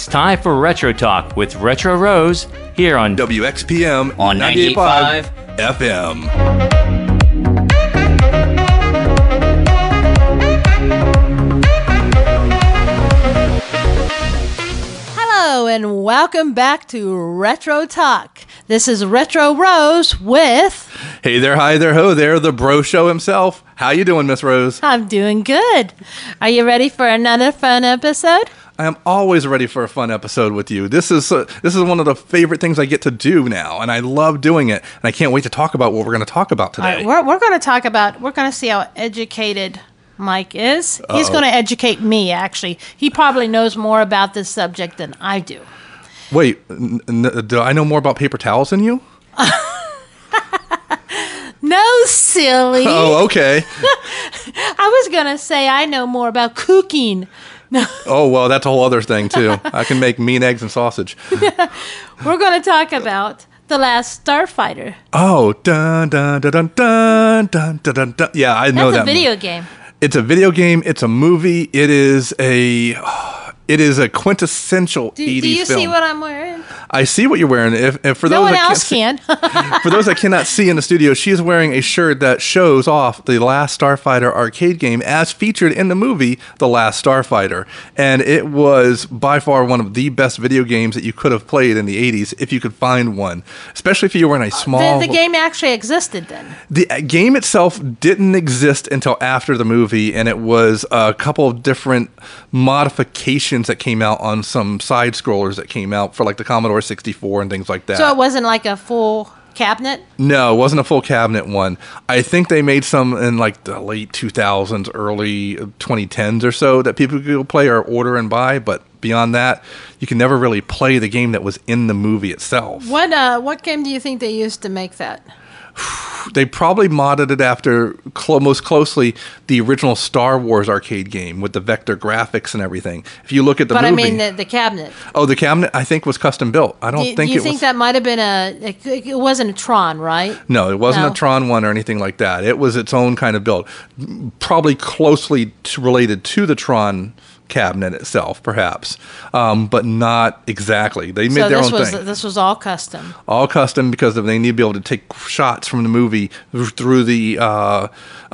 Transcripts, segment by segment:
It's time for Retro Talk with Retro Rose here on WXPM on 98.5 FM. Hello and welcome back to Retro Talk. This is Retro Rose with... Hey there, hi there, ho there, the bro show himself. How you doing, Miss Rose? I'm doing good. Are you ready for another fun episode? I am always ready for a fun episode with you. This is one of the favorite things I get to do now, and I love doing it. And I can't wait to talk about what we're going to talk about today. All right, we're going to see how educated Mike is. He's going to educate me, actually. He probably knows more about this subject than I do. Wait, do I know more about paper towels than you? No, silly. Oh, okay. I was going to say I know more about cooking. No. Oh, well, that's a whole other thing, too. I can make mean eggs and sausage. We're going to talk about The Last Starfighter. Oh, dun, dun, dun, dun, dun, dun, dun, dun. Yeah, I know that. That's a video game. It's a video game. It's a movie. It is a quintessential 80s film. Do you see what I'm wearing? I see what you're wearing. If for those no one else can. For those that cannot see in the studio, she is wearing a shirt that shows off the Last Starfighter arcade game as featured in the movie The Last Starfighter. And it was by far one of the best video games that you could have played in the 80s if you could find one, especially if you were in a small... The game actually existed then. The game itself didn't exist until after the movie, and it was a couple of different modifications that came out on some side scrollers that came out for like the Commodore 64 and things like that. So it wasn't like a full cabinet? No, it wasn't a full cabinet one. I think they made some in like the late 2000s, early 2010s or so that people could go play or order and buy, but beyond that, you can never really play the game that was in the movie itself. What game do you think they used to make that? They probably modded it after most closely the original Star Wars arcade game with the vector graphics and everything. If you look at the movie... But I mean the cabinet. Oh, the cabinet I think was custom built. I don't think it was... Do you think that might have been it wasn't a Tron, right? No, it wasn't a Tron one or anything like that. It was its own kind of build. Probably closely related to the Tron cabinet itself, perhaps, but not exactly. They made their own thing. This was all custom. All custom because they need to be able to take shots from the movie through the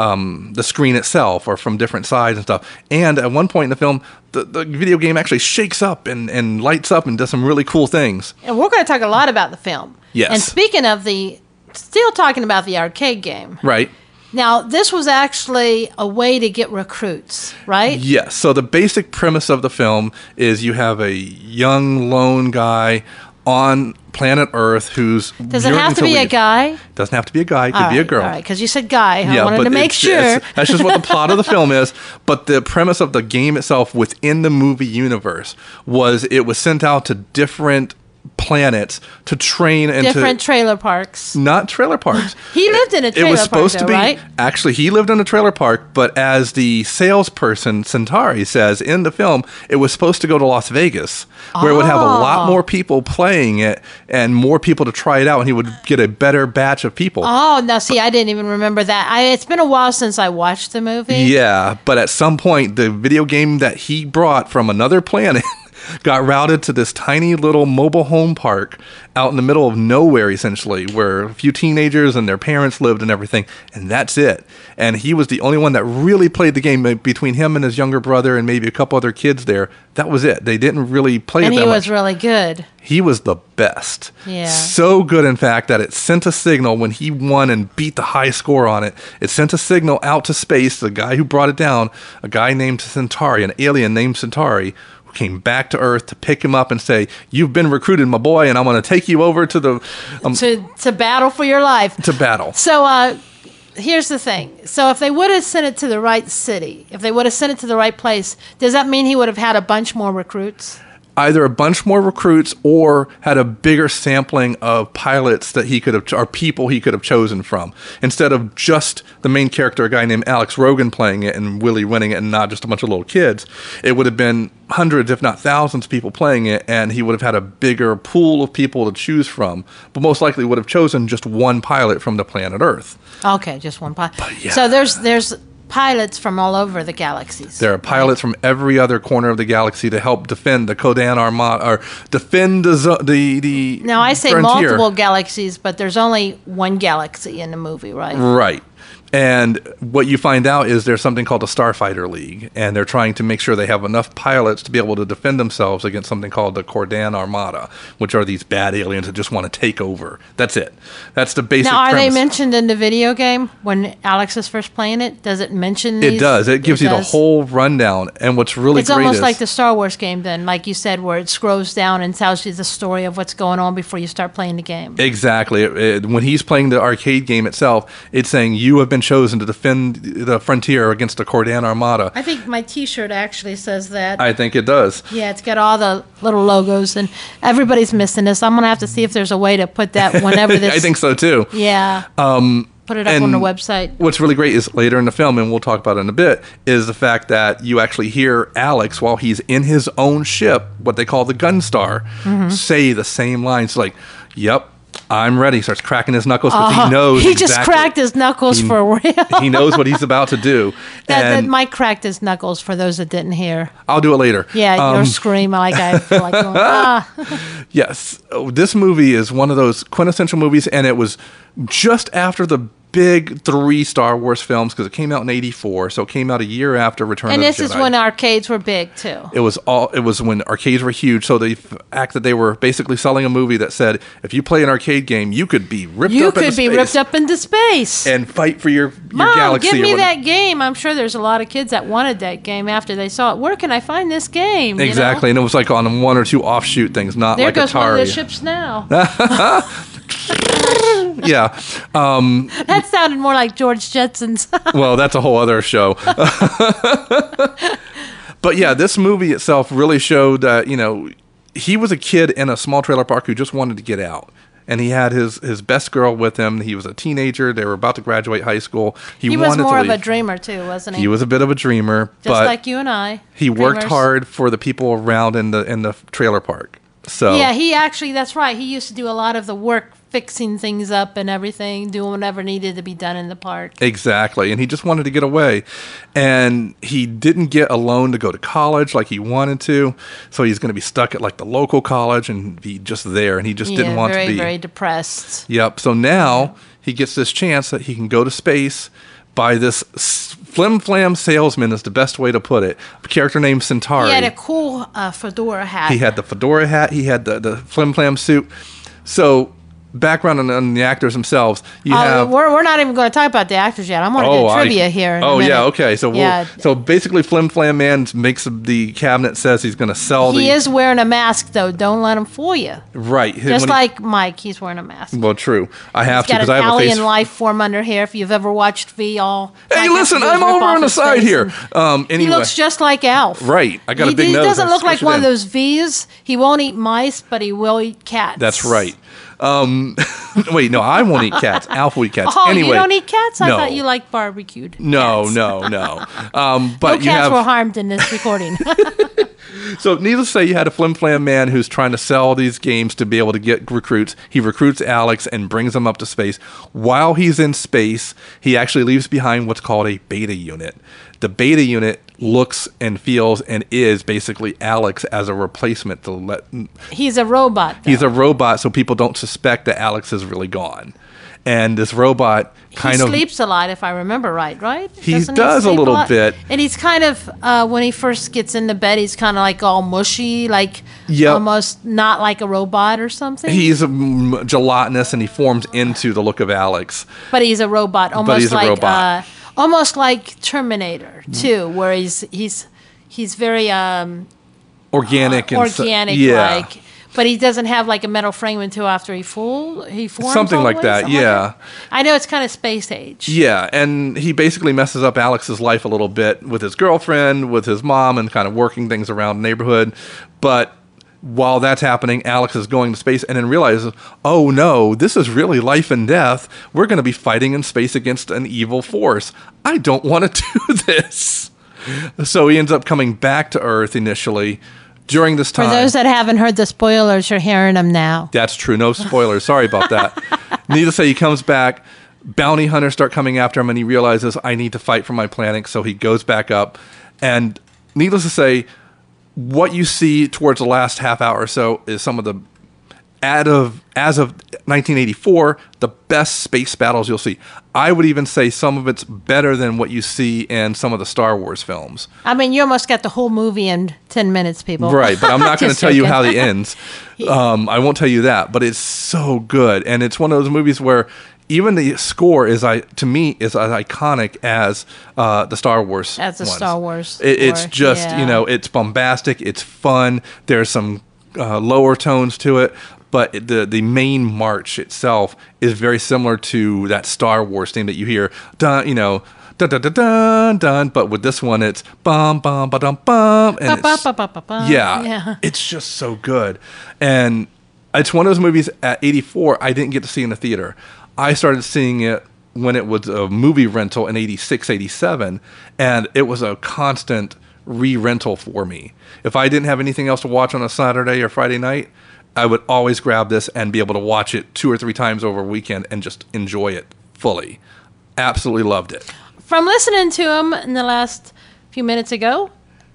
screen itself or from different sides and stuff. And at one point in the film, the video game actually shakes up and lights up and does some really cool things. And we're going to talk a lot about the film. Yes. And speaking of still talking about the arcade game. Right. Now, this was actually a way to get recruits, right? Yes. So the basic premise of the film is you have a young lone guy on planet Earth who's... Does it have to be a guy? Doesn't have to be a guy. It could be a girl. All right, because you said guy. I wanted to make sure. That's just what the plot of the film is. But the premise of the game itself within the movie universe was it was sent out to different planets to train into different trailer parks. Not trailer parks. He lived in a trailer park. It was supposed to be right? Actually, he lived in a trailer park, but as the salesperson Centauri says in the film, it was supposed to go to Las Vegas, where it would have a lot more people playing it and more people to try it out, and he would get a better batch of people. Oh, no, see, I didn't even remember that. It's been a while since I watched the movie. Yeah, but at some point, the video game that he brought from another planet got routed to this tiny little mobile home park out in the middle of nowhere, essentially, where a few teenagers and their parents lived and everything, and that's it. And he was the only one that really played the game between him and his younger brother and maybe a couple other kids there. That was it. They didn't really play it that much. And he was really good. He was the best. Yeah. So good, in fact, that it sent a signal when he won and beat the high score on it. It sent a signal out to space. The guy who brought it down, a guy named Centauri, an alien named Centauri, came back to Earth to pick him up and say, "You've been recruited, my boy, and I'm going to take you over to the to battle for your life." To battle. So here's the thing. So if they would have sent it to the right city, if they would have sent it to the right place, does that mean he would have had a bunch more recruits? Either a bunch more recruits or had a bigger sampling of pilots that he could have, or people he could have chosen from. Instead of just the main character, a guy named Alex Rogan playing it and Willie winning it and not just a bunch of little kids, it would have been hundreds, if not thousands of people playing it, and he would have had a bigger pool of people to choose from, but most likely would have chosen just one pilot from the planet Earth. Okay, just one pilot. Yeah. So there's pilots from all over the galaxies. There are pilots from every other corner of the galaxy to help defend the Kodan Armada, or defend the Now, I say frontier. multiple galaxies, but there's only one galaxy in the movie, right? Right. And what you find out is there's something called the Starfighter League, and they're trying to make sure they have enough pilots to be able to defend themselves against something called the Kodan Armada, which are these bad aliens that just want to take over. That's it. That's the basic Now, are premise. they mentioned in the video game when Alex is first playing it? Does it mention these? It does. It gives you the does? whole rundown. And what's really It's great almost is like the Star Wars game, then, like you said, where it scrolls down and tells you the story of what's going on before you start playing the game. Exactly. When he's playing the arcade game itself, it's saying you have been chosen to defend the frontier against the Kodan Armada. I think my T-shirt actually says that. I think it does. Yeah, it's got all the little logos, and everybody's missing this. I'm gonna have to see if there's a way to put that whenever this. I think so too. Yeah. Put it up on the website. What's really great is later in the film, and we'll talk about it in a bit, is the fact that you actually hear Alex, while he's in his own ship, what they call the Gunstar, say the same lines like, "Yep, I'm ready." Starts cracking his knuckles because he knows. He just cracked his knuckles for real. He knows what he's about to do. That And Mike cracked his knuckles for those that didn't hear. I'll do it later. Yeah, you're screaming like I feel like going, ah. Yes, this movie is one of those quintessential movies, and it was just after the big 3 Star Wars films, because it came out in '84, so it came out a year after Return And of the this Jedi. is when arcades were big too. It was when arcades were huge. So the fact that they were basically selling a movie that said, if you play an arcade game, you could be ripped You up into could be space ripped up into space. and fight for your Mom, galaxy. give or me whatever. that game. I'm sure there's a lot of kids that wanted that game after they saw it. Where can I find this game? You know? Exactly, and it was like on 1 or 2 offshoot things, not There like goes one of the Atari. ships now. Yeah, That sounded more like George Jetson's. well, that's a whole other show. But yeah, this movie itself really showed that, he was a kid in a small trailer park who just wanted to get out. And he had his best girl with him. He was a teenager. They were about to graduate high school. He was wanted more to of a leave. dreamer too, wasn't he? He was a bit of a dreamer, Just but like you and I. he worked dreamers. hard for the people around in the trailer park. So Yeah, he actually, that's right. He used to do a lot of the work, fixing things up and everything, doing whatever needed to be done in the park. Exactly. And he just wanted to get away. And he didn't get a loan to go to college like he wanted to. So he's going to be stuck at like the local college and be just there. And he just didn't want very, to be. very depressed. Yep. So now he gets this chance that he can go to space by this flim-flam salesman is the best way to put it. A character named Centauri. He had a cool fedora hat. He had the fedora hat. He had the flim-flam suit. So background on the actors themselves. You have. We're not even going to talk about the actors yet. I'm going to do trivia here. In a minute. Yeah, okay. So so basically, Flim Flam Man makes the cabinet, says he's going to sell He is wearing a mask, though. Don't let him fool you. right. Just like Mike, he's wearing a mask. Well, true. I have He's to got because an I have a face. alien life form under here. If you've ever watched V, all. Hey, listen, I'm over on the side here. Anyway, He looks just like Alf. right. I got a big He nose. doesn't I look like squish it one of in. those V's. He won't eat mice, but he will eat cats. That's right. Wait, no, I won't eat cats. Alf will eat cats. Oh, anyway, you don't eat cats? I no. thought you liked barbecued. No, cats. no. But No you cats have. were harmed in this recording. So, needless to say, you had a flim-flam man who's trying to sell these games to be able to get recruits. He recruits Alex and brings him up to space. While he's in space, he actually leaves behind what's called a beta unit. The beta unit looks and feels and is basically Alex as a replacement to let. He's a robot. Though. He's a robot, so people don't suspect that Alex is really gone. And this robot kind he of sleeps a lot, if I remember right? He Doesn't does a sleep little lot? bit. And he's kind of when he first gets into bed, he's kind of like all mushy, like Yep. almost not like a robot or something. He's gelatinous, and he forms into the look of Alex. But he's a robot, almost he's a like robot. almost like Terminator too, where he's very Organic and organic, yeah. like. But he doesn't have like a metal frame until after he forms. Something all the like way, that, something like yeah. that. I know it's kind of space age. Yeah, and he basically messes up Alex's life a little bit with his girlfriend, with his mom, and kind of working things around the neighborhood. But while that's happening, Alex is going to space and then realizes, oh no, this is really life and death. We're going to be fighting in space against an evil force. I don't want to do this. So he ends up coming back to Earth initially. During this time, For those that haven't heard the spoilers, you're hearing them now. that's true. No spoilers. Sorry about that. Needless to say, he comes back. bounty hunters start coming after him, and he realizes, I need to fight for my planet, so he goes back up. And needless to say, what you see towards the last half hour or so is some of the, as of 1984, the best space battles you'll see. I would even say some of it's better than what you see in some of the Star Wars films. I mean, you almost got the whole movie in 10 minutes, people. Right, but I'm not going to Just tell you joking. how it ends. I won't tell you that, but it's so good. And it's one of those movies where even the score is, to me, is as iconic as the Star Wars As the ones. Star Wars It's score, just, yeah. it's bombastic, it's fun. There's some lower tones to it. But the main march itself is very similar to that Star Wars theme that you hear, dun, dun, dun, dun, dun, dun. But with this one, it's bum, bum, ba, dum, bum. And it's, Yeah. it's just so good. And it's one of those movies at 84 I didn't get to see in the theater. I started seeing it when it was a movie rental in 86, 87, and it was a constant re-rental for me. If I didn't have anything else to watch on a Saturday or Friday night, I would always grab this and be able to watch it 2 or 3 times over a weekend and just enjoy it fully. Absolutely loved it. From listening to him in the last few minutes ago,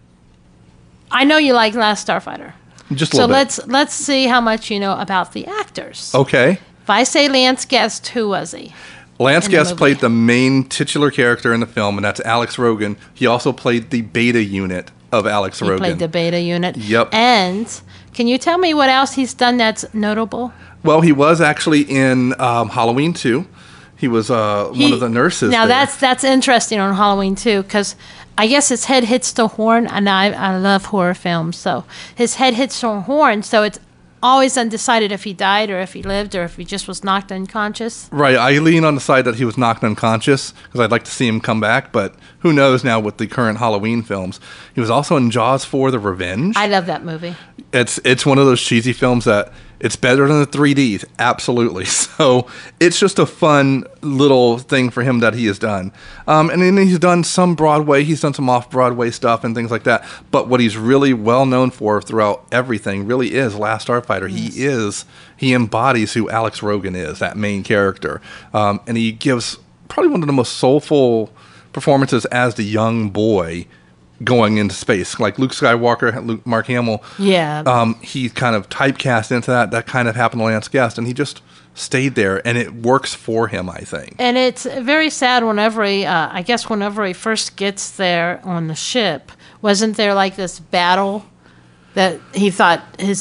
I know you like Last Starfighter. Just a little bit. So let's see how much you know about the actors. Okay. If I say Lance Guest, who was he? Lance In the Guest movie. played the main titular character in the film, and that's Alex Rogan. He also played the beta unit of Alex He Rogan. played the beta unit. Yep. And can you tell me what else he's done that's notable? Well, he was actually in Halloween 2. He was one of the nurses. Now there. that's interesting on Halloween too, because I guess his head hits the horn, and I love horror films, so his head hits the horn, so it's always undecided if he died or if he lived or if he just was knocked unconscious. Right. I lean on the side that he was knocked unconscious because I'd like to see him come back, but who knows now with the current Halloween films. He was also in Jaws 4: The Revenge. I love that movie. It's one of those cheesy films that it's better than the 3Ds, absolutely. So it's just a fun little thing for him that he has done. And then he's done some Broadway, he's done some off-Broadway stuff and things like that. But what he's really well known for throughout everything really is Last Starfighter. Yes. He embodies who Alex Rogan is, that main character. And he gives probably one of the most soulful performances as the young boy going into space, like Luke Skywalker, Mark Hamill. Yeah. He kind of typecast into that. That kind of happened to Lance Guest, and he just stayed there, and it works for him, I think. And it's very sad whenever whenever he first gets there on the ship, wasn't there like this battle that he thought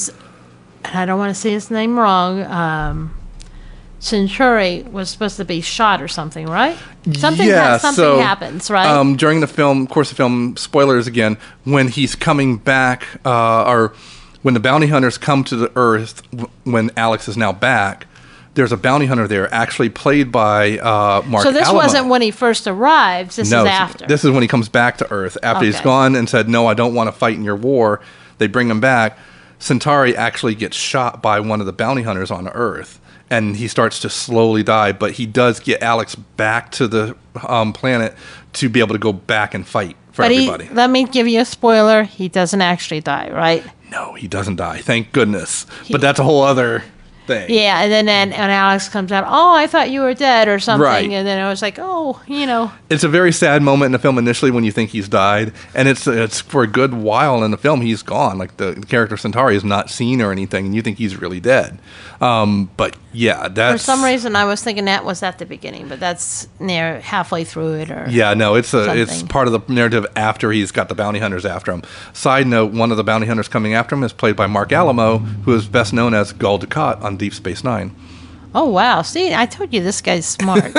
I don't want to say his name wrong, Centauri was supposed to be shot or something, right? Something happens, right? During the film, of course, the film, spoilers again, when he's coming back, or when the bounty hunters come to the Earth, when Alex is now back, there's a bounty hunter there, actually played by Mark So this Alamo. wasn't when he first arrives. This is after. This is when he comes back to Earth. After he's Okay. gone and said, no, I don't want to fight in your war. They bring him back. Centauri actually gets shot by one of the bounty hunters on Earth. And he starts to slowly die, but he does get Alex back to the planet to be able to go back and fight for everybody. Let me give you a spoiler. He doesn't actually die, right? No, he doesn't die. Thank goodness. But that's a whole other thing. Yeah, and then and Alex comes out, oh, I thought you were dead or something. Right. And then I was like, oh, It's a very sad moment in the film initially when you think he's died, and it's for a good while in the film he's gone. Like the character Centauri is not seen or anything, and you think he's really dead. But yeah, that's for some reason I was thinking that was at the beginning, but that's near halfway through it. Or Yeah, no, it's something. part of the narrative after he's got the bounty hunters after him. Side note: one of the bounty hunters coming after him is played by Mark Alamo, who is best known as Gul Dukat on Deep Space Nine. Oh wow! See, I told you this guy's smart.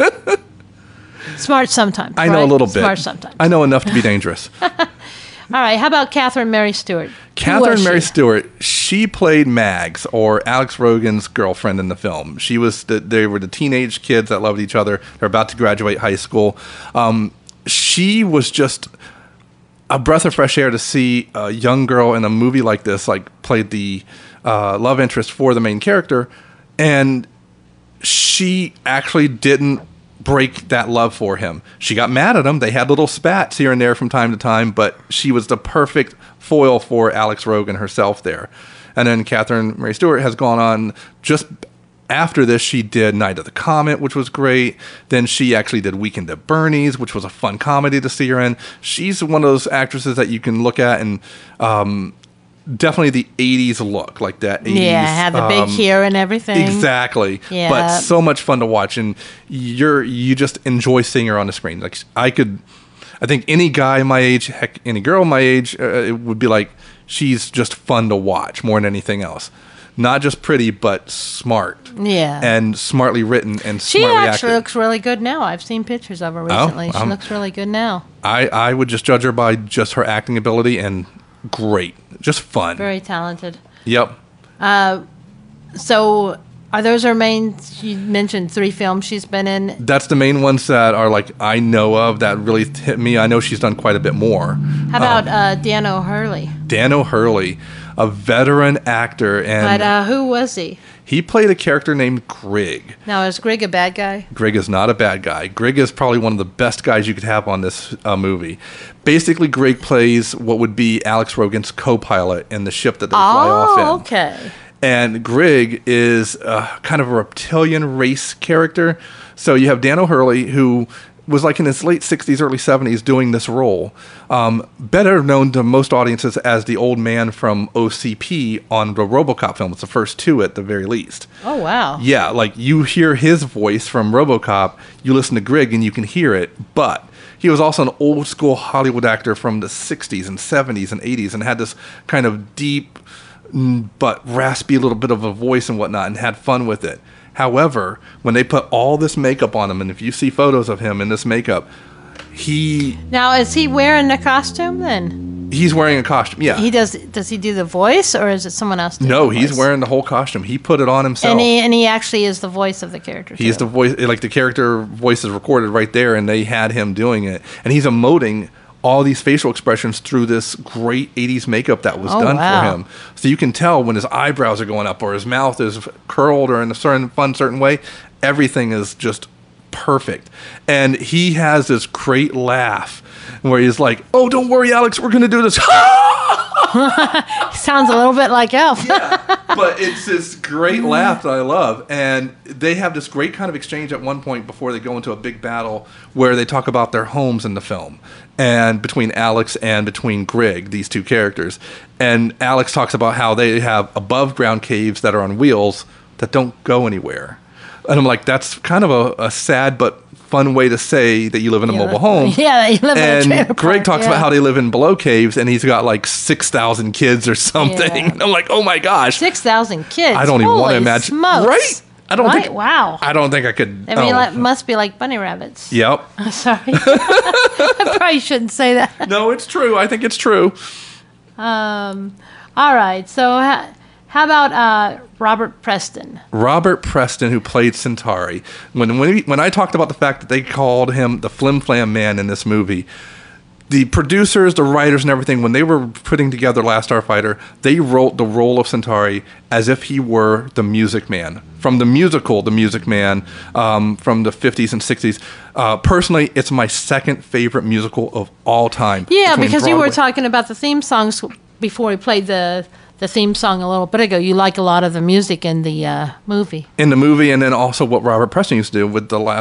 Smart sometimes. I know right? a little bit. Smart sometimes. I know enough to be dangerous. All right. How about Catherine Mary Stewart? Who Catherine was Mary she? Stewart, she played Mags, or Alex Rogan's girlfriend in the film. She was they were the teenage kids that loved each other. They're about to graduate high school. She was just a breath of fresh air to see a young girl in a movie like this, like played the love interest for the main character, and she actually didn't break that love for him. She got mad at him. They had little spats here and there from time to time, but she was the perfect foil for Alex Rogan herself there. And then Catherine Mary Stewart has gone on just After this, she did Night of the Comet, which was great. Then she actually did Weekend at Bernie's, which was a fun comedy to see her in. She's one of those actresses that you can look at and definitely the 80s look, like that 80s. Yeah, had the big hair and everything. Exactly. Yeah. But so much fun to watch, and you just enjoy seeing her on the screen. Like I think any guy my age, heck, any girl my age, it would be like, she's just fun to watch more than anything else. Not just pretty, but smart. Yeah. And smartly written and She smartly actually acted. looks really good now. I've seen pictures of her recently. She looks really good now. I would just judge her by just her acting ability, and great. Just fun. Very talented. Yep. So, are those her main? You mentioned 3 films she's been in. That's the main ones that are like I know of that really hit me. I know she's done quite a bit more. How about Dan O'Hurley? Dan O'Hurley, a veteran actor, and But who was he? he played a character named Grig. Now, is Greg a bad guy? Grig is not a bad guy. Grig is probably one of the best guys you could have on this movie. Basically, Grig plays what would be Alex Rogan's co-pilot in the ship that they fly off in. Oh, okay. And Grig is kind of a reptilian race character. So you have Dan O'Hurley, who was like in his late 60s, early 70s doing this role. Better known to most audiences as the old man from OCP on the RoboCop film. It's the first 2 at the very least. Oh, wow. Yeah, like you hear his voice from RoboCop, you listen to Grig and you can hear it, but he was also an old school Hollywood actor from the 60s and 70s and 80s and had this kind of deep but raspy little bit of a voice and whatnot, and had fun with it. However, when they put all this makeup on him, and if you see photos of him in this makeup, Now, is he wearing the costume then? he's wearing a costume. Yeah. Does he do the voice, or is it someone else doing No, the he's voice? wearing the whole costume. He put it on himself. And he actually is the voice of the character. He's too. the voice, like the character voice is recorded right there, and they had him doing it. And he's emoting all these facial expressions through this great 80s makeup that was done wow. for him. So you can tell when his eyebrows are going up or his mouth is curled or in a certain way, everything is just perfect. And he has this great laugh where he's like, "Oh, don't worry, Alex, we're going to do this." Sounds a little bit like Elf. But it's this great laugh that I love. And they have this great kind of exchange at one point before they go into a big battle where they talk about their homes in the film. And between Alex and between Grig, these 2 characters. And Alex talks about how they have above ground caves that are on wheels that don't go anywhere. And I'm like, that's kind of a sad but fun way to say that you live in a mobile home. Yeah, you live in a trailer And park, Greg talks yeah. about how they live in below caves, and he's got like 6,000 kids or something. Yeah. I'm like, oh my gosh. 6,000 kids. I don't even want to Holy imagine. Smokes. Right? I don't think. Wow. I don't think I could. I mean, it must be like bunny rabbits. Yep. Sorry. I probably shouldn't say that. No, it's true. I think it's true. All right. So, how about Robert Preston? Robert Preston, who played Centauri. When I talked about the fact that they called him the Flim Flam Man in this movie, the producers, the writers, and everything, when they were putting together Last Starfighter, they wrote the role of Centauri as if he were the Music Man. From the musical, The Music Man, from the 50s and 60s. Personally, it's my second favorite musical of all time. Yeah, Between because you were Broadway- talking about the theme songs before we played the theme song a little bit ago. You like a lot of the music in the movie. in the movie, and then also what Robert Preston used to do with the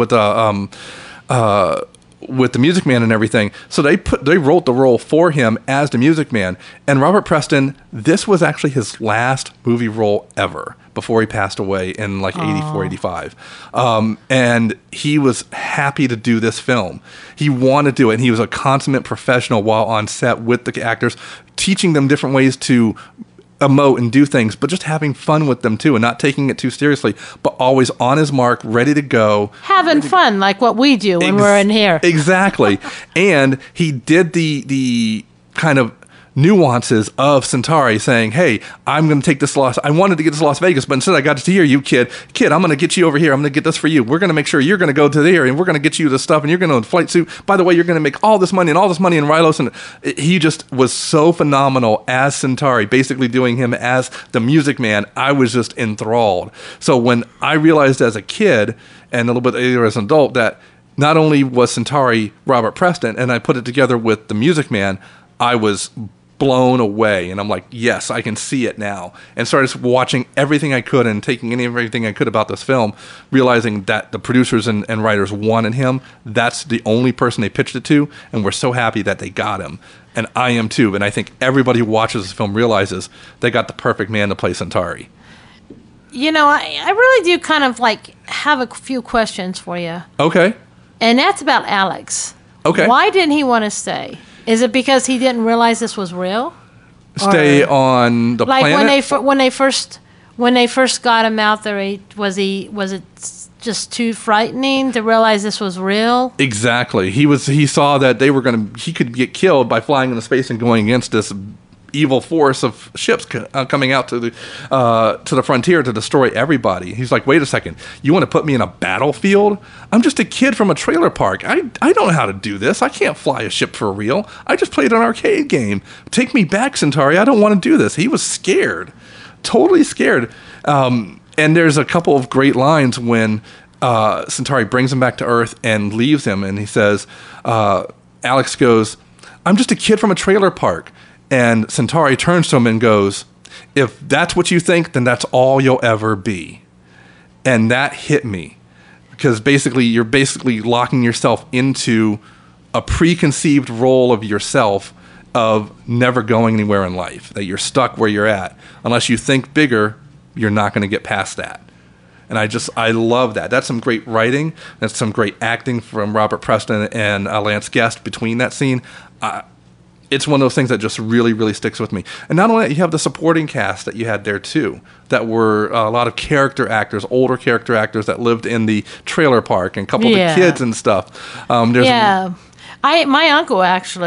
with the Music Man and everything. So they wrote the role for him as the Music Man. And Robert Preston, this was actually his last movie role ever before he passed away in like 84, 85. And he was happy to do this film. He wanted to do it, and he was a consummate professional while on set with the actors, teaching them different ways to emote and do things, but just having fun with them too, and not taking it too seriously, but always on his mark, ready to go. Having fun, like what we do when we're in here. Exactly. And he did the kind of nuances of Centauri, saying, "Hey, I'm going to take this loss. I wanted to get this to Las Vegas, but instead I got to hear you, kid, I'm going to get you over here. I'm going to get this for you. We're going to make sure you're going to go to there, and we're going to get you the stuff, and you're going to flight suit. By the way, you're going to make all this money in Rylos." And he just was so phenomenal as Centauri, basically doing him as the Music Man. I was just enthralled. So when I realized as a kid and a little bit later as an adult that not only was Centauri Robert Preston, and I put it together with the Music Man, I was blown away. And I'm like, yes, I can see it now. And started watching everything I could and taking everything I could about this film, realizing that the producers and writers wanted him. That's the only person they pitched it to, and we're so happy that they got him. And I am too. And I think everybody who watches this film realizes they got the perfect man to play Centauri. You know, I really do kind of like have a few questions for you. Okay. And that's about Alex. Okay. Why didn't he want to stay? Is it because he didn't realize this was real? Stay on the like planet? when they first got him out there, was it just too frightening to realize this was real? Exactly. He saw that he could get killed by flying into space and going against this evil force of ships coming out to the frontier to destroy everybody. He's like, wait a second, you want to put me in a battlefield? I'm just a kid from a trailer park. I don't know how to do this. I can't fly a ship for real. I just played an arcade game. Take me back, Centauri. I don't want to do this. He was scared, totally scared. And there's a couple of great lines when Centauri brings him back to Earth and leaves him, and he says, Alex goes, I'm just a kid from a trailer park. And Centauri turns to him and goes, if that's what you think, then that's all you'll ever be. And that hit me. Because you're basically locking yourself into a preconceived role of yourself of never going anywhere in life. That you're stuck where you're at. Unless you think bigger, you're not going to get past that. And I love that. That's some great writing. That's some great acting from Robert Preston and Lance Guest between that scene. It's one of those things that just really, really sticks with me. And not only that, you have the supporting cast that you had there, too, that were a lot of character actors, older character actors that lived in the trailer park, and a couple of the kids and stuff. My uncle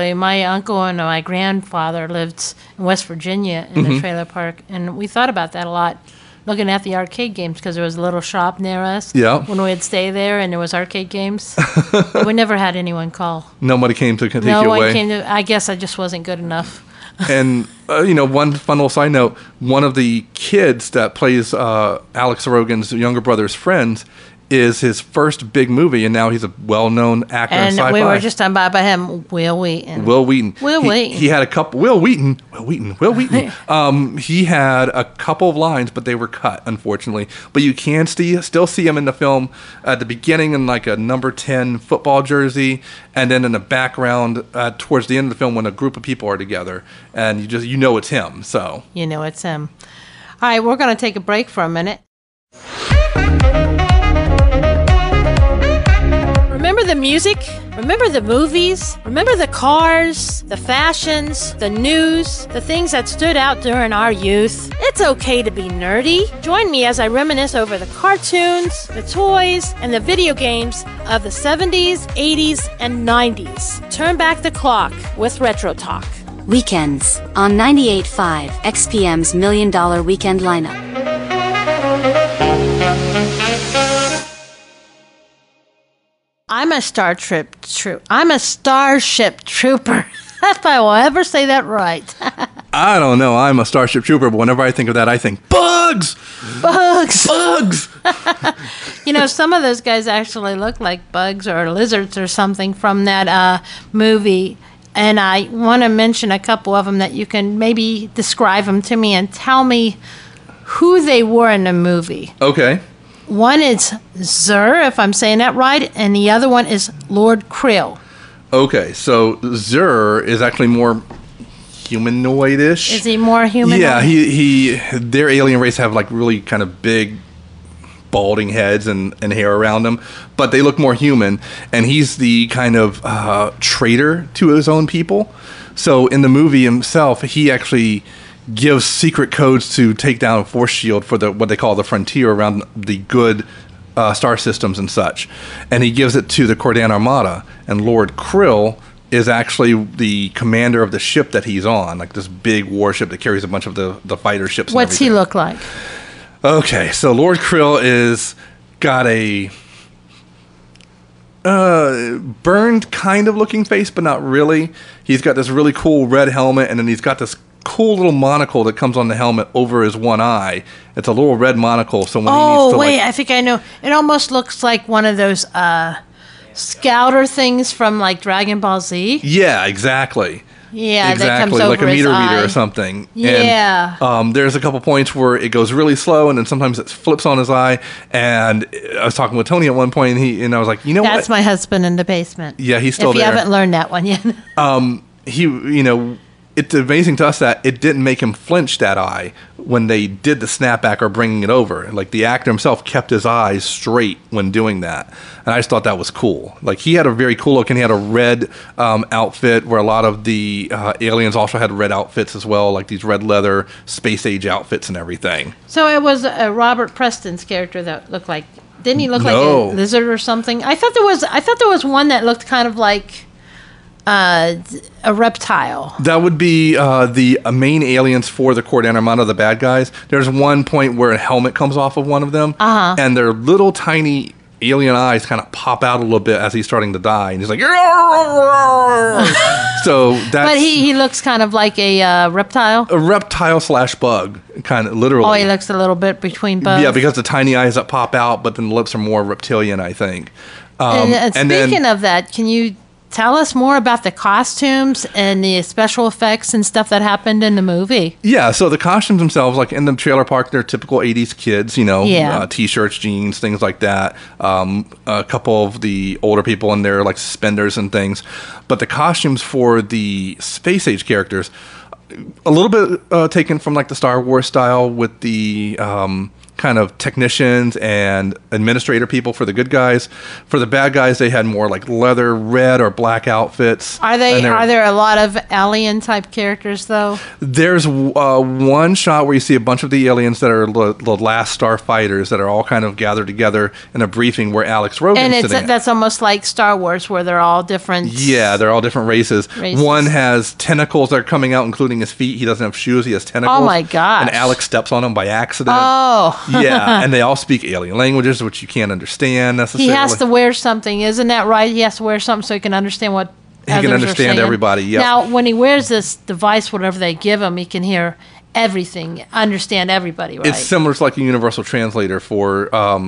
and my grandfather lived in West Virginia in the trailer park, and we thought about that a lot, looking at the arcade games, because there was a little shop near us when we'd stay there, and there was arcade games. But we never had anyone call. Nobody came to take you away. I guess I just wasn't good enough. And, one fun little side note, one of the kids that plays Alex Rogan's younger brother's friends is his first big movie, and now he's a well-known actor in sci-fi. And we were just talking about him, Will Wheaton. He had a couple. Will Wheaton. He had a couple of lines, but they were cut, unfortunately. But you can still see him in the film at the beginning in like a number 10 football jersey, and then in the background towards the end of the film when a group of people are together, and you know it's him. So you know it's him. All right, we're going to take a break for a minute. Remember the music? Remember the movies? Remember the cars, the fashions, the news, the things that stood out during our youth? It's okay to be nerdy. Join me as I reminisce over the cartoons, the toys, and the video games of the 70s, 80s, and 90s. Turn back the clock with Retro Talk. Weekends on 98.5 XPM's $1 Million Weekend Lineup. I'm a Starship Trooper. If I will ever say that right. I don't know. I'm a Starship Trooper, but whenever I think of that, I think bugs. Bugs. Some of those guys actually look like bugs or lizards or something from that movie. And I want to mention a couple of them that you can maybe describe them to me and tell me who they were in the movie. Okay. One is Zur, if I'm saying that right, and the other one is Lord Krill. Okay, so Zur is actually more humanoid-ish. Is he more humanoid? Yeah, their alien race have like really kind of big balding heads and hair around them, but they look more human, and he's the kind of traitor to his own people. So in the movie himself, he actually gives secret codes to take down a force shield for what they call the frontier around the good star systems and such. And he gives it to the Cordan Armada. And Lord Krill is actually the commander of the ship that he's on, like this big warship that carries a bunch of the fighter ships. And What's he look like? Okay, so Lord Krill is got a burned kind of looking face, but not really. He's got this really cool red helmet, and then he's got this cool little monocle that comes on the helmet over his one eye. It's a little red monocle, so when he needs to I think I know. It almost looks like one of those scouter things from like Dragon Ball Z. Yeah, exactly. Yeah, that exactly, comes over like a his meter reader eye. or something. Yeah. And, there's a couple points where it goes really slow, and then sometimes it flips on his eye. And I was talking with Tony at one point, and I was like, you know what? That's my husband in the basement. Yeah, he's still if you there. haven't learned that one yet. It's amazing to us that it didn't make him flinch that eye when they did the snapback or bringing it over. Like, the actor himself kept his eyes straight when doing that. And I just thought that was cool. Like, he had a very cool look, and he had a red outfit where a lot of the aliens also had red outfits as well, like these red leather space age outfits and everything. So it was Robert Preston's character that looked like. Didn't he look like No. a lizard or something? I thought there was one that looked kind of like a reptile. That would be the main aliens for the Court Animata, the bad guys. There's one point where a helmet comes off of one of them, and their little tiny alien eyes kind of pop out a little bit as he's starting to die, and he's like, so that's But he looks kind of like a reptile. a reptile / bug, kind of literally. Oh, he looks a little bit between both. Yeah, because the tiny eyes that pop out, but then the lips are more reptilian, I think. And then- speaking of that, can you tell us more about the costumes and the special effects and stuff that happened in the movie? Yeah, so the costumes themselves, like in the trailer park, they're typical 80s kids, Yeah. T-shirts, jeans, things like that. A couple of the older people in there, like suspenders and things. But the costumes for the space age characters, a little bit taken from like the Star Wars style with the kind of technicians and administrator people for the good guys. For the bad guys, they had more like leather, red or black outfits. Are And there a lot of alien type characters though? There's one shot where you see a bunch of the aliens that are the last star fighters that are all kind of gathered together in a briefing where Alex Rogan And is sitting. that's almost like Star Wars where they're all different. Yeah, they're all different races. One has tentacles that are coming out, including his feet. He doesn't have shoes. He has tentacles. Oh my gosh. And Alex steps on them by accident. Oh. Yeah, and they all speak alien languages, which you can't understand He necessarily. has to wear something, isn't that right? He has to wear something so he can understand what He can others are understand saying. everybody, yep. Now, when he wears this device, whatever they give him, he can hear everything, understand everybody, right? It's similar to like a universal translator for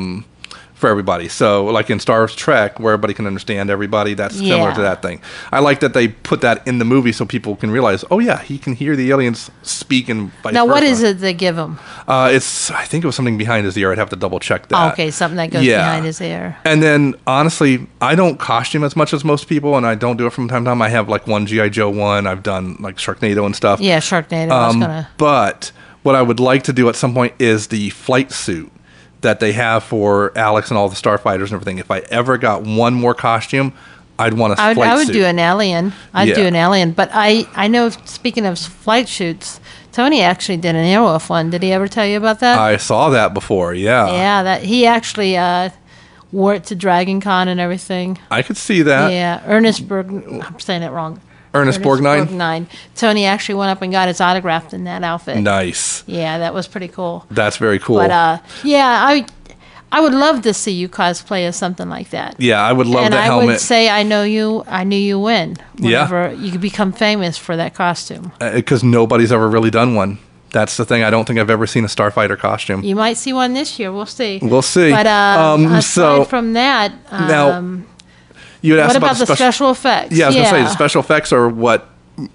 everybody. So like in Star Trek, where everybody can understand everybody, that's similar Yeah. to that thing. I like that they put that in the movie so people can realize, oh yeah, he can hear the aliens speak and vice Now, what versa. is it they give him? I think it was something behind his ear. I'd have to double check that. Oh, okay, something that goes Yeah. behind his ear. And then, honestly, I don't costume as much as most people, and I don't do it from time to time. I have like one G.I. Joe one. I've done like Sharknado and stuff. Yeah, Sharknado. I was gonna. But what I would like to do at some point is the flight suit that they have for Alex and all the starfighters and everything. If I ever got one more costume, I'd want a flight suit. I would do an alien. I'd do Yeah. an alien. But I know, speaking of flight shoots, Tony actually did an Airwolf one. Did he ever tell you about that? I saw that before, yeah. Yeah, that he actually wore it to Dragon Con and everything. I could see that. Yeah, Ernest Berg. I'm saying it wrong. Ernest Borgnine? Borgnine. Tony actually went up and got his autographed in that outfit. Nice. Yeah, that was pretty cool. That's very cool. But yeah, I would love to see you cosplay as something like that. yeah, I would love And the I helmet. would say I knew you win. Yeah. Whenever you could become famous for that costume. Because nobody's ever really done one. That's the thing. I don't think I've ever seen a starfighter costume. You might see one this year. We'll see. We'll see. But aside so from that, now, you had asked what about the special effects? Yeah, I was gonna say the special effects are what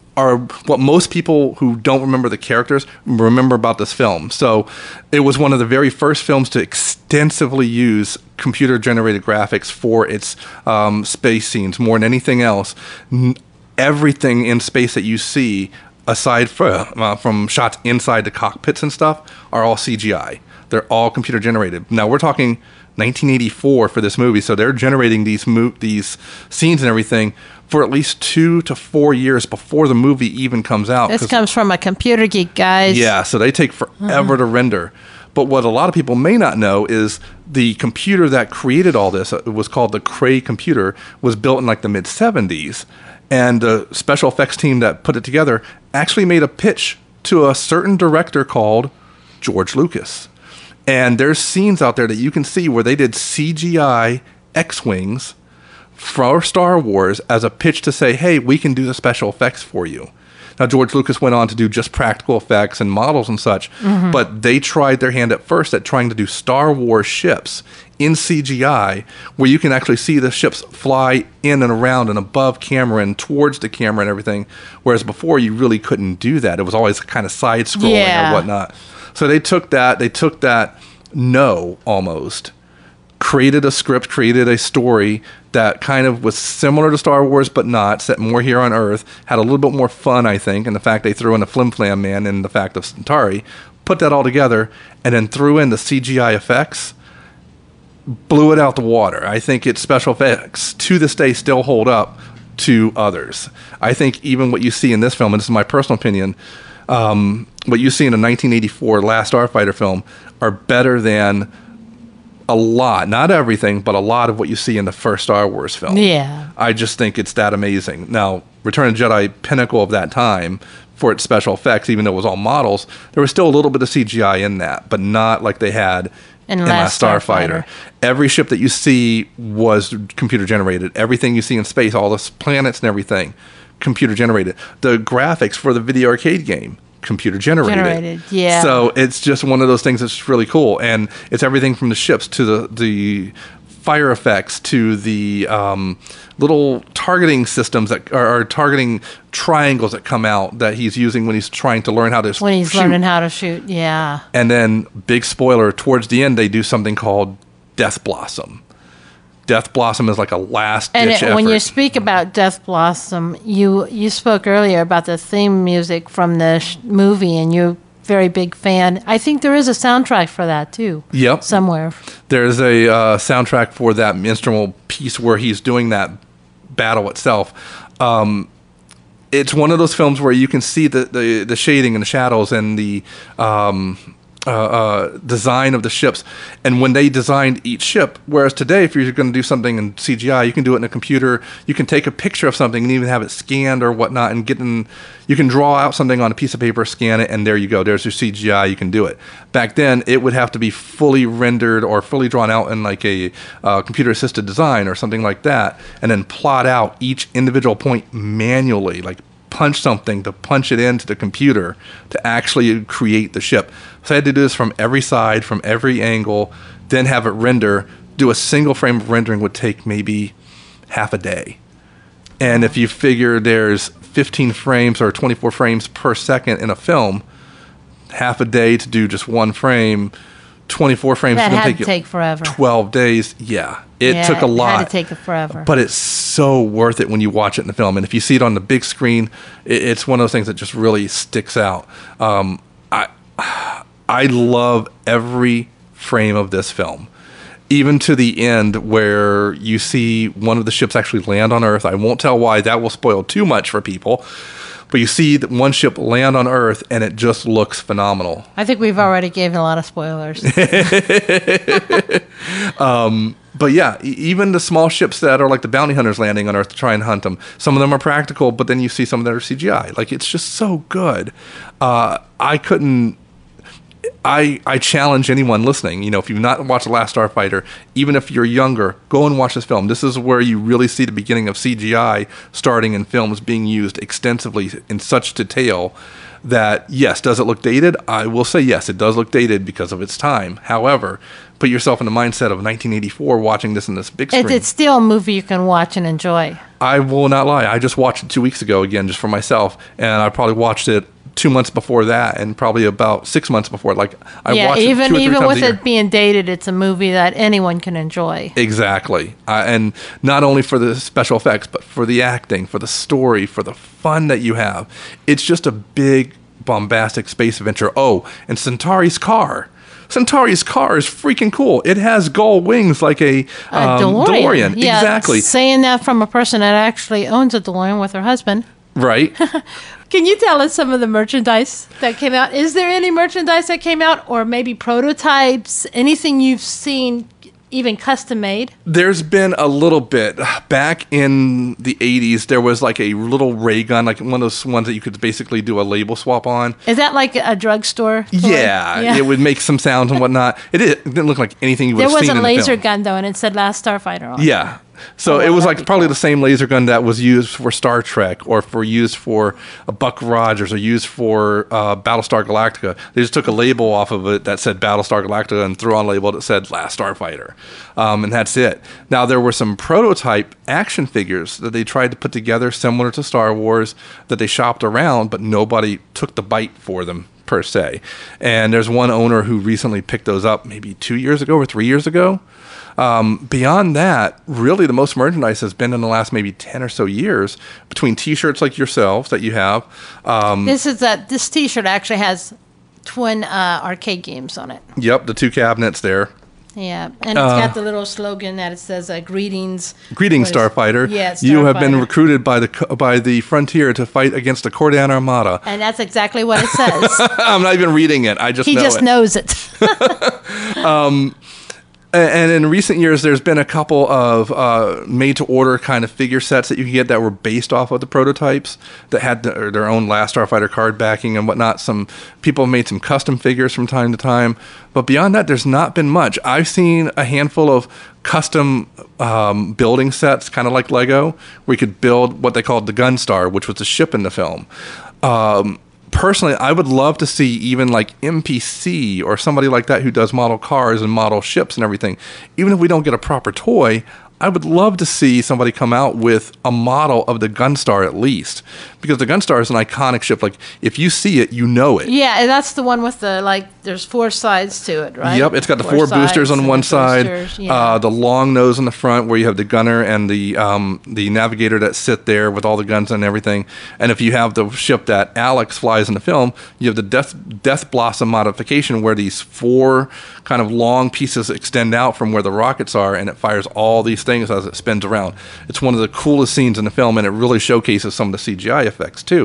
most people who don't remember the characters remember about this film. So it was one of the very first films to extensively use computer generated graphics for its space scenes more than anything else. Everything in space that you see, aside from shots inside the cockpits and stuff, are all CGI. They're all computer generated. Now we're talking 1984 for this movie, so they're generating these scenes and everything for at least 2 to 4 years before the movie even comes out. This comes from a computer geek, guys. Yeah, so they take forever to render. But what a lot of people may not know is the computer that created all this, it was called the Cray computer, was built in like the mid-70s. And the special effects team that put it together actually made a pitch to a certain director called George Lucas. And there's scenes out there that you can see where they did CGI X-Wings for Star Wars as a pitch to say, hey, we can do the special effects for you. Now, George Lucas went on to do just practical effects and models and such, but they tried their hand at first at trying to do Star Wars ships in CGI, where you can actually see the ships fly in and around and above camera and towards the camera and everything, whereas before you really couldn't do that. It was always kind of side-scrolling or whatnot. So they took that almost, created a script, created a story that kind of was similar to Star Wars but not, set more here on Earth, had a little bit more fun, I think, and the fact they threw in a Flim Flam Man and the fact of Centauri, put that all together, and then threw in the CGI effects, blew it out the water. I think its special effects, to this day, still hold up to others. I think even what you see in this film, and this is my personal opinion, what you see in a 1984 Last Starfighter film are better than a lot, not everything, but a lot of what you see in the first Star Wars film. Yeah. I just think it's that amazing. Now, Return of the Jedi, pinnacle of that time for its special effects, even though it was all models, there was still a little bit of CGI in that, but not like they had in Last Starfighter. Every ship that you see was computer generated. Everything you see in space, all the planets and everything, computer generated. The graphics for the video arcade game, computer generated. Yeah. So it's just one of those things that's really cool, and it's everything from the ships to the fire effects to the little targeting systems that are targeting triangles that come out that he's using when he's trying to learn how to when he's shoot. learning how to shoot. Yeah. And then, big spoiler, towards the end they do something called Death Blossom. Death Blossom is like a last-ditch effort. When you speak about Death Blossom, you spoke earlier about the theme music from the movie, and you're a very big fan. I think there is a soundtrack for that, too. Yep. Somewhere. There's a soundtrack for that instrumental piece where he's doing that battle itself. It's one of those films where you can see the shading and the shadows and the design of the ships, and when they designed each ship, whereas today if you're going to do something in CGI, you can do it in a computer, you can take a picture of something and even have it scanned or whatnot, and you can draw out something on a piece of paper, scan it, and there you go, there's your CGI, you can do it. Back then it would have to be fully rendered or fully drawn out in like a computer assisted design or something like that, and then plot out each individual point manually, like punch something to punch it into the computer to actually create the ship. So I had to do this from every side, from every angle, then have it render. Do a single frame of rendering would take maybe half a day. And if you figure there's 15 frames or 24 frames per second in a film, half a day to do just one frame, 24 frames that is going had to to take forever. 12 days. Yeah, it took a lot. It had to take forever. But it's so worth it when you watch it in the film. And if you see it on the big screen, it's one of those things that just really sticks out. I love every frame of this film, even to the end where you see one of the ships actually land on Earth. I won't tell why. That will spoil too much for people. But you see that one ship land on Earth, and it just looks phenomenal. I think we've already given a lot of spoilers. But yeah, even the small ships that are like the bounty hunters landing on Earth to try and hunt them, some of them are practical, but then you see some that are CGI. Like, it's just so good. I challenge anyone listening, if you've not watched The Last Starfighter, even if you're younger, go and watch this film. This is where you really see the beginning of CGI starting in films being used extensively in such detail that, yes, does it look dated? I will say yes, it does look dated because of its time. However, put yourself in the mindset of 1984 watching this in this big screen. It's still a movie you can watch and enjoy. I will not lie. I just watched it 2 weeks ago again just for myself, and I probably watched it 2 months before that, and probably about 6 months before. Like, I watched it 2 or 3 even times with a year. it being dated, it's a movie that anyone can enjoy. Exactly, and not only for the special effects, but for the acting, for the story, for the fun that you have. It's just a big, bombastic space adventure. Oh, and Centauri's car. Centauri's car is freaking cool. It has gull wings like a DeLorean. Yeah, exactly. Saying that from a person that actually owns a DeLorean with her husband. Right. Can you tell us some of the merchandise that came out? Is there any merchandise that came out, or maybe prototypes, anything you've seen, even custom made? There's been a little bit. Back in the 80s, there was like a little ray gun, like one of those ones that you could basically do a label swap on. Is that like a drugstore toy? Yeah, it would make some sounds and whatnot. It didn't look like anything you would have seen in the film. There was a laser gun, though, and it said Last Starfighter on it. Yeah. So Oh, it was that'd like be probably cool. the same laser gun that was used for Star Trek or used for Buck Rogers or used for Battlestar Galactica. They just took a label off of it that said Battlestar Galactica and threw on a label that said Last Starfighter. And that's it. Now, there were some prototype action figures that they tried to put together similar to Star Wars that they shopped around, but nobody took the bite for them per se. And there's one owner who recently picked those up maybe 2 years ago or 3 years ago. Beyond that, really the most merchandise has been in the last maybe 10 or so years between T-shirts like yourselves that you have. This T-shirt actually has twin arcade games on it. Yep, the 2 cabinets there. Yeah, and it's got the little slogan that it says "Greetings." Greetings, What is- Starfighter. Yeah, You have been Starfighter. recruited by the Frontier to fight against the Cordan Armada. And that's exactly what it says. I'm not even reading it. I just He know just it. knows it. And in recent years, there's been a couple of made-to-order kind of figure sets that you can get that were based off of the prototypes that had their own Last Starfighter card backing and whatnot. Some people have made some custom figures from time to time. But beyond that, there's not been much. I've seen a handful of custom building sets, kind of like Lego, where you could build what they called the Gunstar, which was the ship in the film. Personally, I would love to see even like MPC or somebody like that who does model cars and model ships and everything. Even if we don't get a proper toy, I would love to see somebody come out with a model of the Gunstar at least. Because the Gunstar is an iconic ship. Like, if you see it, you know it. Yeah, and that's the one with there's 4 sides to it, right? Yep, it's got the 4 boosters sides on and one the side, boosters, yeah. the long nose in the front where you have the gunner and the navigator that sit there with all the guns and everything. And if you have the ship that Alex flies in the film, you have the Death Blossom modification where these 4 kind of long pieces extend out from where the rockets are, and it fires all these things as it spins around. It's one of the coolest scenes in the film, and it really showcases some of the CGI effects too.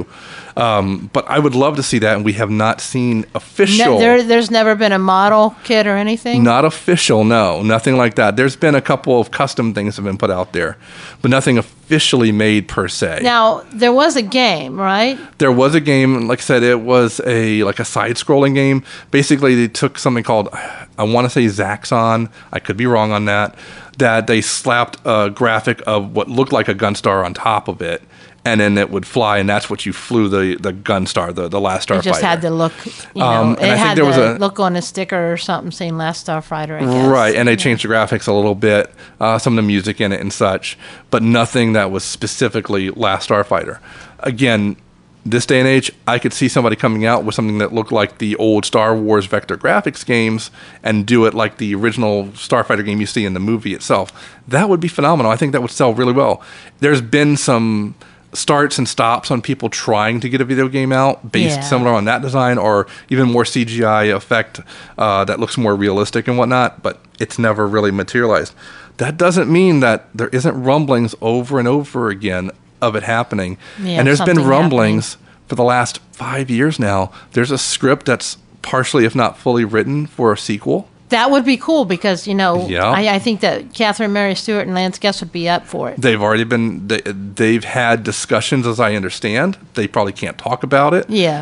But I would love to see that, and we have not seen official. There's never been a model kit or anything? Not official, no. Nothing like that. There's been a couple of custom things have been put out there, but nothing officially made per se. Now, there was a game, right? There was a game, like I said, it was a side-scrolling game. Basically, they took something called, I want to say Zaxxon. I could be wrong on that they slapped a graphic of what looked like a Gunstar on top of it, and then it would fly, and that's what you flew the Gunstar, the Last Starfighter. It just had the look, it and I think had there was the a- look on a sticker or something saying Last Starfighter, I guess. Right, and they changed the graphics a little bit, some of the music in it and such, but nothing that was specifically Last Starfighter. Again, this day and age, I could see somebody coming out with something that looked like the old Star Wars vector graphics games and do it like the original Starfighter game you see in the movie itself. That would be phenomenal. I think that would sell really well. There's been some starts and stops on people trying to get a video game out based similar on that design or even more CGI effect that looks more realistic and whatnot, but it's never really materialized. That doesn't mean that there isn't rumblings over and over again of it happening. Yeah, And there's been something rumblings for the last 5 years now. There's a script that's partially, if not fully written for a sequel. That would be cool because, Yeah. I think that Catherine Mary Stewart and Lance Guest would be up for it. They've already been, they've had discussions as I understand. They probably can't talk about it. Yeah.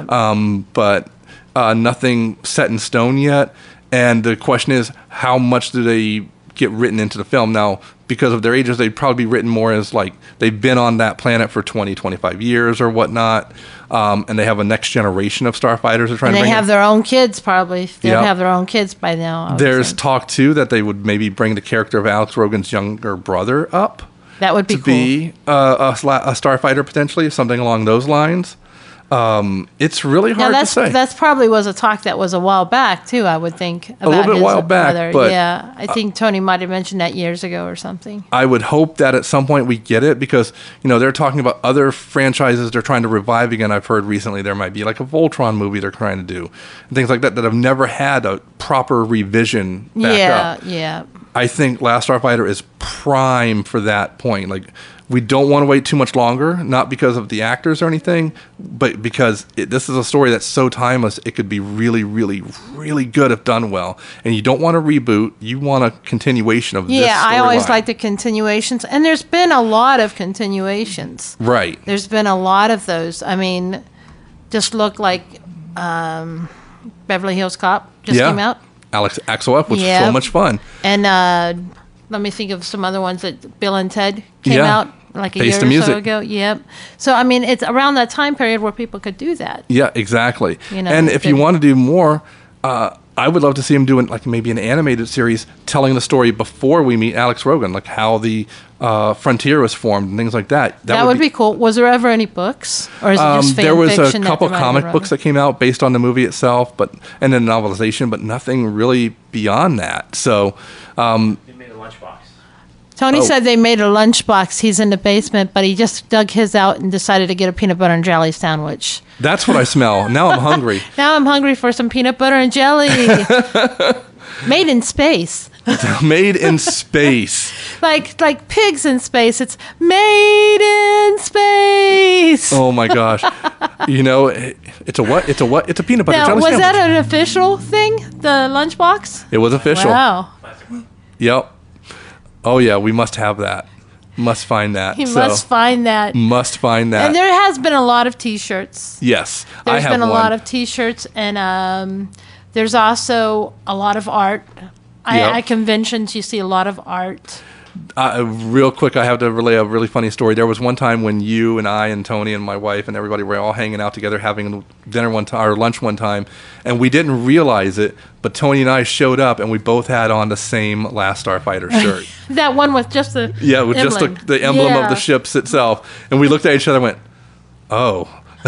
But nothing set in stone yet. And the question is, how much do they get written into the film? Now, because of their ages, they'd probably be written more as like they've been on that planet for 20, 25 years or whatnot. And they have a next generation of starfighters they're trying And to they bring have in. their own kids, probably. They'll Yep. have their own kids by now. I would There's think. talk, too, that they would maybe bring the character of Alex Rogan's younger brother up That would be to cool. be a starfighter, potentially, something along those lines. It's really Now hard to say. that's probably was a talk that was a while back too. I would think about little bit his while back, brother. but, yeah, I think Tony might have mentioned that years ago or something. I would hope that at some point we get it because, they're talking about other franchises they're trying to revive again. I've heard recently there might be like a Voltron movie they're trying to do and things like that have never had a proper revision back up. Yeah. I think Last Starfighter is prime for that point. Like, we don't want to wait too much longer, not because of the actors or anything, but because this is a story that's so timeless, it could be really, really, really good if done well. And you don't want a reboot. You want a continuation of this Yeah, I always storyline. like the continuations, and there's been a lot of continuations. Right. There's been a lot of those. I mean, just look like Beverly Hills Cop just came out. Alex Axel F was Yeah. so much fun. And let me think of some other ones that Bill and Ted came Yeah. out like a Face year to or Music. so ago. Yep. So I mean, it's around that time period where people could do that. Yeah, exactly. You know, and if you that- want to do more, I would love to see him doing like maybe an animated series telling the story before we meet Alex Rogan, like how the Frontier was formed and things like that. That would be cool. Was there ever any books, or is it just fan there was a fiction that couple they might have comic written? books that came out based on the movie itself, and then novelization, but nothing really beyond that. So, They made a lunchbox. Tony Oh. said they made a lunchbox. He's in the basement, but he just dug his out and decided to get a peanut butter and jelly sandwich. that's what I smell. Now I'm hungry. Now I'm hungry for some peanut butter and jelly. Made in space. Made in space. Like pigs in space. It's made in space. Oh my gosh. You know, it's a what? It's a what? It's a peanut butter Now, jelly was sandwich. that an official thing? The lunchbox? It was official. Wow. Yep. Oh yeah, we must have that. Must find that. He So, must find that. must find that. And there has been a lot of T-shirts. Yes, I There's have been a one. lot of T-shirts, and there's also a lot of art. Yep. At conventions, you see a lot of art. Real quick, I have to relay a really funny story. There was one time when you and I and Tony and my wife and everybody were all hanging out together having dinner one time or lunch one time, and we didn't realize it, but Tony and I showed up and we both had on the same Last Starfighter shirt. That one with just the Yeah, with just emblem. the emblem of Yeah. the ships itself, and we looked at each other and went, "Oh."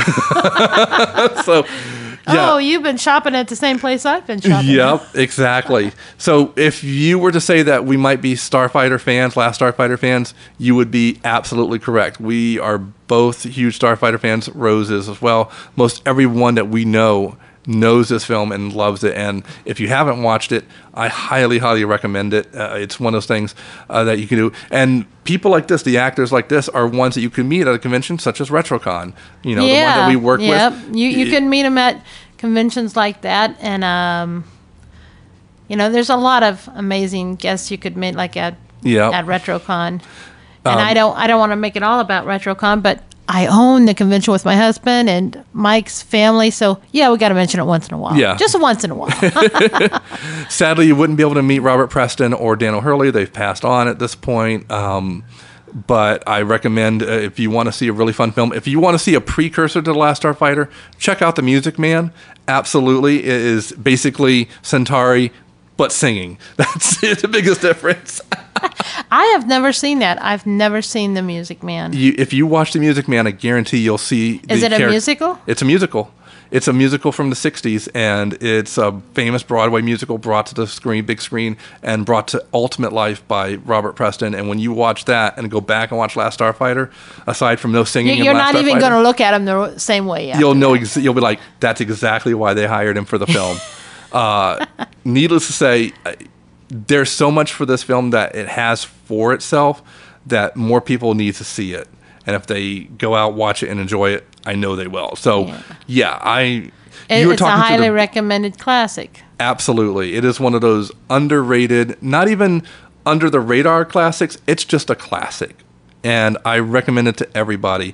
So, yeah. Oh, you've been shopping at the same place I've been shopping. Yep, exactly. So if you were to say that we might be Starfighter fans, Last Starfighter fans, you would be absolutely correct. We are both huge Starfighter fans, Rose is as well. Most everyone that we know knows this film and loves it. And if you haven't watched it, I highly, highly recommend it. It's one of those things that you can do. And people like this, the actors like this, are ones that you can meet at a convention such as RetroCon. You know, the one that we work with. You can meet them at conventions like that, and you know, there's a lot of amazing guests you could meet, like at Yep. RetroCon. And I don't want to make it all about RetroCon, but I own the convention with my husband and Mike's family, so yeah, we got to mention it once in a while. Yeah. Just once in a while. Sadly, you wouldn't be able to meet Robert Preston or Dan O'Hurley. They've passed on at this point. But I recommend if you want to see a really fun film, if you want to see a precursor to The Last Starfighter, check out The Music Man. Absolutely. It is basically Centauri, but singing. That's the biggest difference. I have never seen that. I've never seen The Music Man. If you watch The Music Man, I guarantee you'll see. Is it a musical? It's a musical. It's a musical from the 60s, and it's a famous Broadway musical brought to the screen, big screen, and brought to ultimate life by Robert Preston. And when you watch that and go back and watch Last Starfighter, aside from no singing, You're in not Last even Starfighter, going to look at him the same way. You'll know. You'll be like, that's exactly why they hired him for the film. Needless to say, there's so much for this film that it has for itself that more people need to see it. And if they go out, watch it, and enjoy it, I know they will. So, yeah, you were It's a talking to highly recommended classic. Absolutely. It is one of those underrated, not even under the radar classics. It's just a classic. And I recommend it to everybody.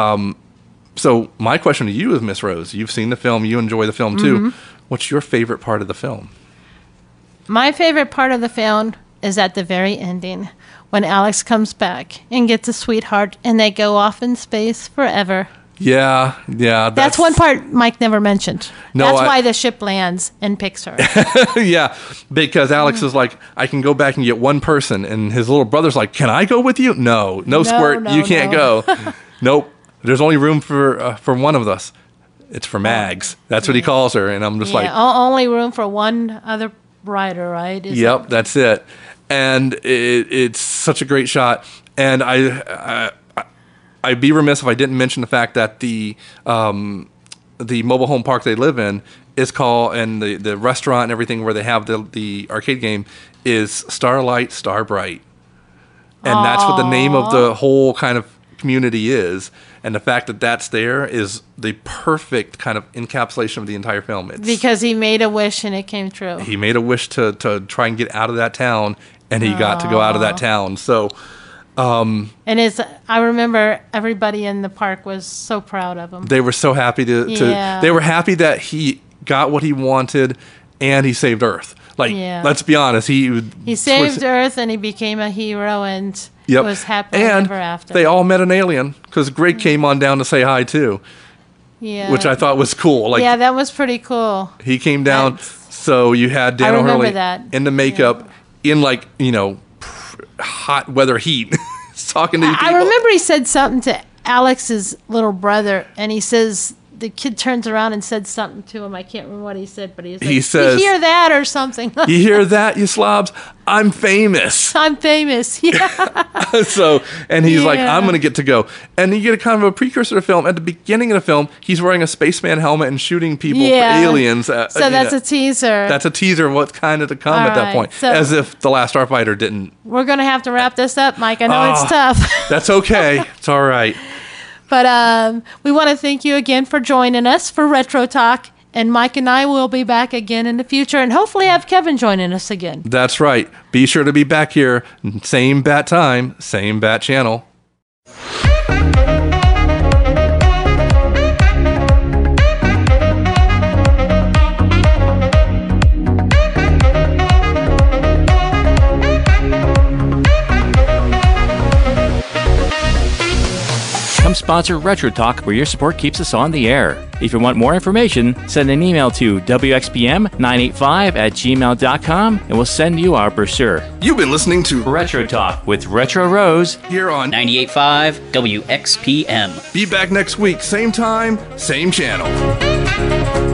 So my question to you is, Miss Rose, you've seen the film, you enjoy the film too. Mm-hmm. What's your favorite part of the film? My favorite part of the film is at the very ending when Alex comes back and gets a sweetheart and they go off in space forever. Yeah. That's one part Mike never mentioned. No, That's why the ship lands and picks her. Yeah, because Alex is like, I can go back and get one person. And his little brother's like, can I go with you? No, Squirt, no, you can't no. go. Nope, there's only room for one of us. It's for Mags. That's what he calls her. And I'm just like, only room for one other rider, right? Is yep, it- that's it. And it's such a great shot. And I'd be remiss if I didn't mention the fact that the mobile home park they live in is called, and the restaurant and everything where they have the arcade game is Starlight Starbright. And that's what the name of the whole kind of community is. And the fact that that's there is the perfect kind of encapsulation of the entire film. because he made a wish and it came true. He made a wish to try and get out of that town, and he got to go out of that town. So, And I remember everybody in the park was so proud of him. they were so happy Yeah. they were happy that he got what he wanted, and he saved Earth. Like, Yeah. let's be honest, He saved Earth and he became a hero and Yep. was happily and ever after. they all met an alien because Greg came on down to say hi too, yeah. which I thought was cool. Like, yeah, that was pretty cool. he came down, That's- so you had Dan remember O'Hurley that. in the makeup, in like, hot weather heat, talking to you people. I remember he said something to Alex's little brother, and he says the kid turns around and said something to him. I can't remember what he said, but he's like, He says- "You hear that or something?" You hear that, you slobs? I'm famous. I'm famous. Yeah. So, and he's like, Yeah. I'm going to get to go. And you get a kind of a precursor to the film. At the beginning of the film, he's wearing a spaceman helmet and shooting people Yeah. for aliens. So that's a teaser. That's a teaser of what's kind of to come at that Alright, point. so- As if The Last Starfighter didn't. We're gonna have to wrap this up, Mike. I know Ah. it's tough. That's okay. It's all right. But we want to thank you again for joining us for Retro Talk. And Mike and I will be back again in the future and hopefully have Kevin joining us again. That's right. Be sure to be back here. Same bat time, same bat channel. Come sponsor Retro Talk, where your support keeps us on the air. If you want more information, send an email to wxpm985@gmail.com and we'll send you our brochure. You've been listening to Retro Talk with Retro Rose. here on 98.5 WXPM. Be back next week. Same time, same channel.